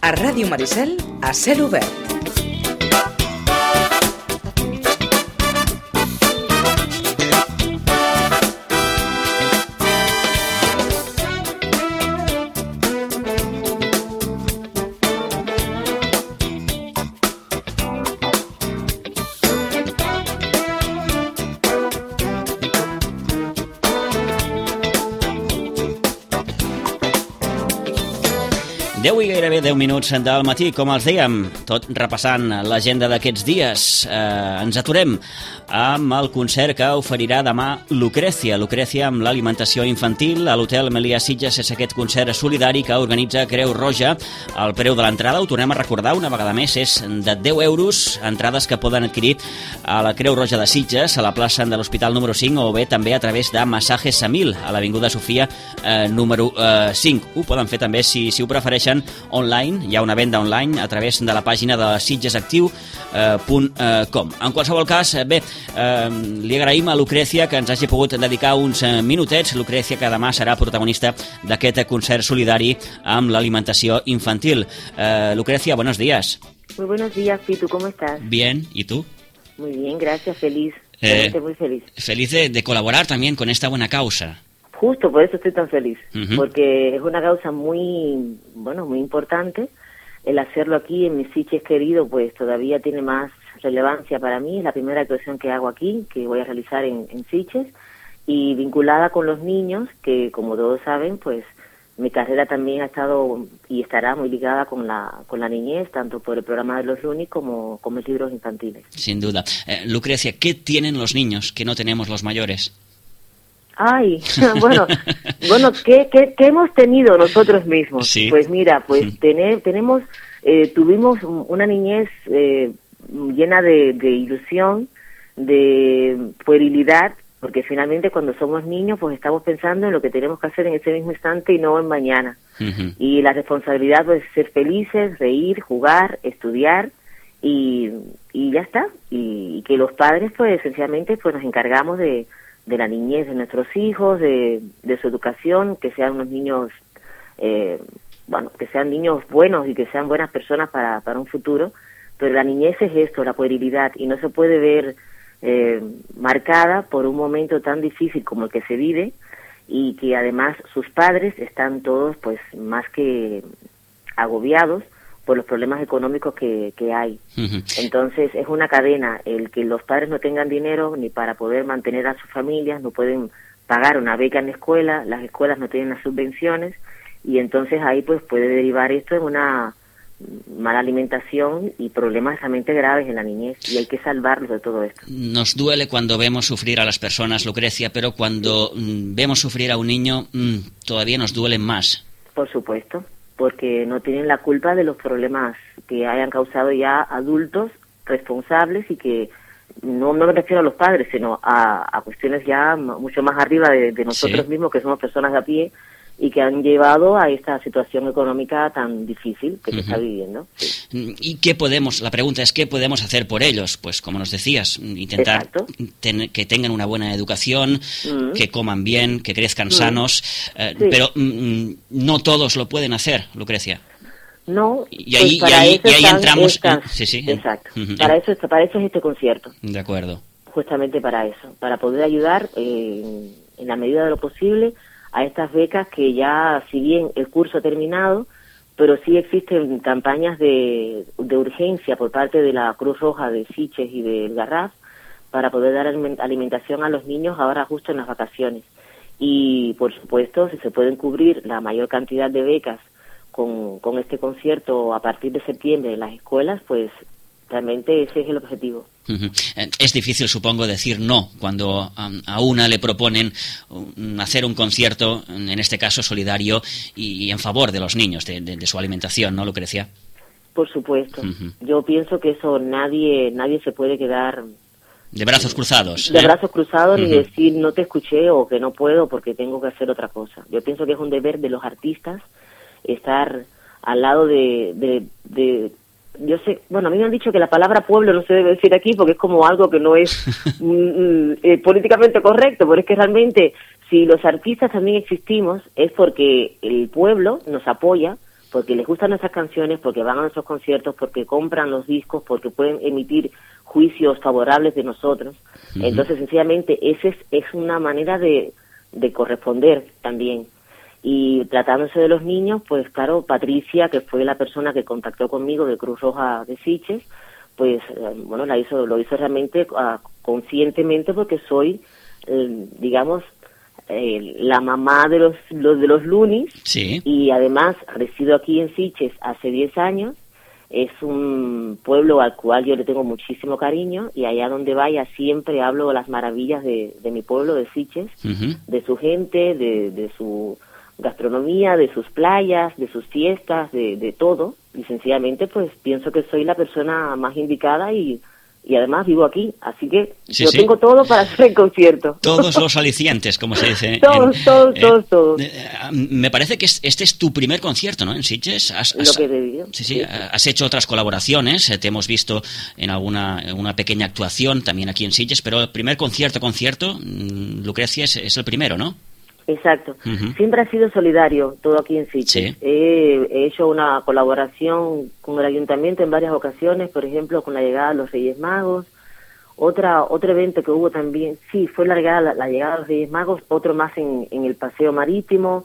A Ràdio Maricel, a cel obert. I gairebé 10 minuts del matí, com els dèiem, tot repassant l'agenda d'aquests dies. Ens aturem amb el concert que oferirà demà Lucrecia amb l'alimentació infantil a l'Hotel Meliá Sitges. És aquest concert solidari que organitza Creu Roja. El preu de l'entrada, ho tornem a recordar una vegada més, és de 10 euros, entrades que poden adquirir a la Creu Roja de Sitges, a la plaça de l'Hospital número 5, o bé també a través de Masajes Samil, a l'Avinguda Sofia número 5. Ho poden fer també, si ho prefereixen, online. Hi ha una venda online a través de la pàgina de sitgesactiu.com. En qualsevol cas, bé, li agraïm a Lucrecia que ens hagi pogut dedicar uns minutets. Lucrecia, que demà serà protagonista d'aquest concert solidari amb l'alimentació infantil. Lucrecia, buenos días. Muy buenos días, Pitu, ¿cómo estás? Bien, ¿y tú? Muy bien, gracias, feliz. Muy feliz. Feliz de colaborar también con esta buena causa. Justo por eso estoy tan feliz, porque es una causa muy importante. El hacerlo aquí en mi Sitges querido, pues todavía tiene más relevancia para mí. Es la primera actuación que hago aquí, que voy a realizar en Sitges, y vinculada con los niños, que como todos saben, pues mi carrera también ha estado y estará muy ligada con la niñez, tanto por el programa de los Lunis como con mis libros infantiles. Sin duda. Lucrecia, ¿qué tienen los niños que no tenemos los mayores? Ay, bueno, ¿qué hemos tenido nosotros mismos? Sí. Pues mira, pues tuvimos una niñez llena de ilusión, de puerilidad, porque finalmente cuando somos niños pues estamos pensando en lo que tenemos que hacer en ese mismo instante y no en mañana. Y la responsabilidad pues, es ser felices, reír, jugar, estudiar y ya está. Y que los padres pues esencialmente pues nos encargamos de la niñez de nuestros hijos, de su educación, que sean unos niños, que sean niños buenos y que sean buenas personas para un futuro. Pero la niñez es esto, la puerilidad, y no se puede ver marcada por un momento tan difícil como el que se vive, y que además sus padres están todos pues más que agobiados por los problemas económicos que hay. Entonces es una cadena, el que los padres no tengan dinero ni para poder mantener a sus familias, no pueden pagar una beca en la escuela, las escuelas no tienen las subvenciones, y entonces ahí pues puede derivar esto en una mala alimentación y problemas realmente graves en la niñez, y hay que salvarlos de todo esto. Nos duele cuando vemos sufrir a las personas, Lucrecia, pero cuando vemos sufrir a un niño todavía nos duele más. Por supuesto, porque no tienen la culpa de los problemas que hayan causado ya adultos responsables, y que no me refiero a los padres, sino a cuestiones ya mucho más arriba de nosotros mismos, que somos personas de a pie, y que han llevado a esta situación económica tan difícil que se está viviendo. Sí. ¿Y qué podemos? La pregunta es, ¿qué podemos hacer por ellos? Pues como nos decías, intentar que tengan una buena educación, que coman bien, que crezcan sanos, pero no todos lo pueden hacer, Lucrecia. No, y ahí entramos. Exacto. Para eso es este concierto. De acuerdo. Justamente para eso, para poder ayudar en la medida de lo posible a estas becas, que ya, si bien el curso ha terminado, pero sí existen campañas de urgencia por parte de la Cruz Roja de Sitges y del Garraf para poder dar alimentación a los niños ahora justo en las vacaciones. Y por supuesto, si se pueden cubrir la mayor cantidad de becas con este concierto a partir de septiembre en las escuelas, pues realmente ese es el objetivo. Es difícil, supongo, decir no cuando a una le proponen hacer un concierto, en este caso solidario, y en favor de los niños, de su alimentación, ¿no, Lucrecia? Por supuesto. Yo pienso que eso nadie se puede quedar de brazos cruzados. De brazos cruzados, ni decir no te escuché o que no puedo porque tengo que hacer otra cosa. Yo pienso que es un deber de los artistas estar al lado de yo sé, bueno, a mí me han dicho que la palabra pueblo no se debe decir aquí porque es como algo que no es políticamente correcto, pero es que realmente si los artistas también existimos es porque el pueblo nos apoya, porque les gustan nuestras canciones, porque van a nuestros conciertos, porque compran los discos, porque pueden emitir juicios favorables de nosotros. Entonces, sencillamente, esa es una manera de corresponder también. Y tratándose de los niños, pues claro, Patricia, que fue la persona que contactó conmigo de Cruz Roja de Sitges, pues bueno, lo hizo realmente conscientemente, porque soy, digamos, la mamá de los Lunis. Sí. Y además resido aquí en Sitges hace 10 años. Es un pueblo al cual yo le tengo muchísimo cariño, y allá donde vaya siempre hablo las maravillas de mi pueblo, de Sitges, de su gente, de su gastronomía, de sus playas, de sus fiestas, de todo. Y sencillamente pues pienso que soy la persona más indicada, y además vivo aquí, así que tengo todo para hacer el concierto. Todos los alicientes, como se dice. Todos. Me parece que este es tu primer concierto, ¿no? En Sitges. Lo que he debido. Sí. Has hecho otras colaboraciones, te hemos visto en una pequeña actuación también aquí en Sitges, pero el primer concierto, Lucrecia, es el primero, ¿no? Exacto. Siempre ha sido solidario todo aquí en Sitges. Sí. He hecho una colaboración con el ayuntamiento en varias ocasiones, por ejemplo, con la llegada de los Reyes Magos. Otro evento que hubo también, fue la llegada de los Reyes Magos, otro más en el paseo marítimo.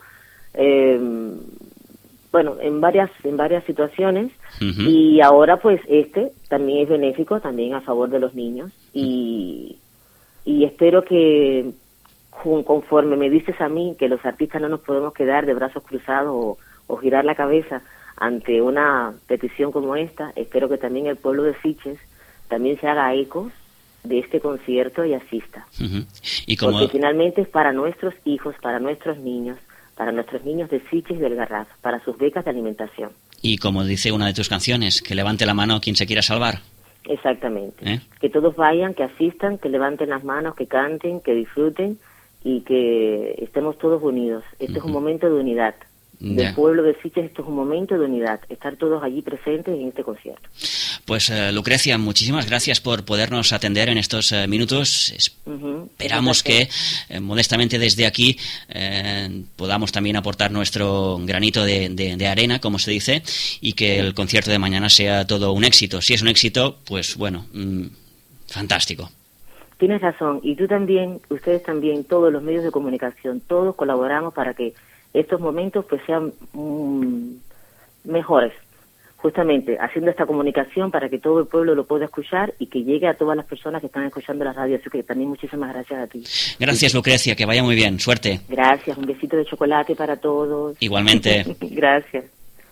Bueno, en varias situaciones. Y ahora pues también es benéfico, también a favor de los niños. Y espero que, conforme me dices a mí, que los artistas no nos podemos quedar de brazos cruzados o girar la cabeza ante una petición como esta, espero que también el pueblo de Sitges también se haga eco de este concierto y asista. Porque finalmente es para nuestros hijos, para nuestros niños de Sitges y del Garraf, para sus becas de alimentación. Y como dice una de tus canciones, que levante la mano quien se quiera salvar. Exactamente. Que todos vayan, que asistan, que levanten las manos, que canten, que disfruten, y que estemos todos unidos. Este es un momento de unidad. Del pueblo de Sitges, esto es un momento de unidad. Estar todos allí presentes en este concierto. Pues Lucrecia, muchísimas gracias por podernos atender en estos minutos. Esperamos que, modestamente desde aquí, podamos también aportar nuestro granito de arena, como se dice, y que el concierto de mañana sea todo un éxito. Si es un éxito, pues bueno, fantástico. Tienes razón, y tú también, ustedes también, todos los medios de comunicación, todos colaboramos para que estos momentos pues sean mejores, justamente haciendo esta comunicación para que todo el pueblo lo pueda escuchar y que llegue a todas las personas que están escuchando la radio. Así que también muchísimas gracias a ti. Gracias, Lucrecia, que vaya muy bien, suerte. Gracias, un besito de chocolate para todos. Igualmente. Gracias.